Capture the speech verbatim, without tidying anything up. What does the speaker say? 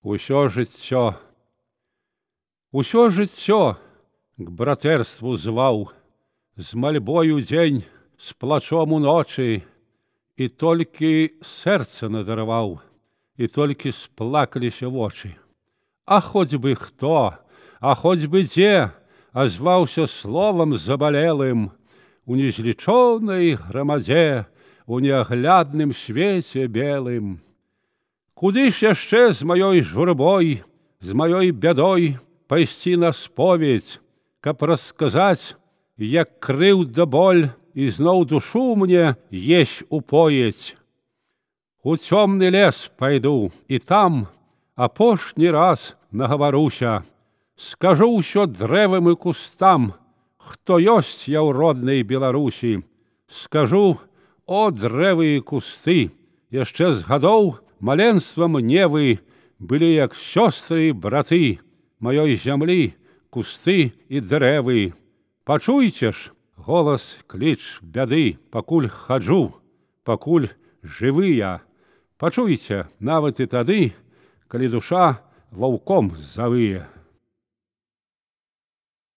Усё жыццё, усё жыццё к братэрству зваў, з мальбою дзень, з плачом уночы, і толькі сэрца надарваў, і толькі сплакаліся вочы. А хоць бы хто, а хоць бы дзе азваўся словам забалелым, у незлічоўнай грамадзе, у неаглядным свеце белым. Куды ж яшчэ з маёй журбой, з маёй бядой пайсці на споведь, каб расказаць, як крыўда боль ізноў душу мне есь упоіць. У цёмны лес пайду, і там апошні раз нагаваруся, скажу ўсё дрэвам і кустам, хто ёсць я ў роднай Беларусі. Скажу: о, дрэвы і кусты, яшчэ з гадоў маленства мне вы былі як сёстры і браты маёй зямлі, кусты і дрэвы. Пачуйце ж голас кліч бяды, пакуль хаджу, пакуль жывы я. Пачуйце нават і тады, калі душа ваўком завые.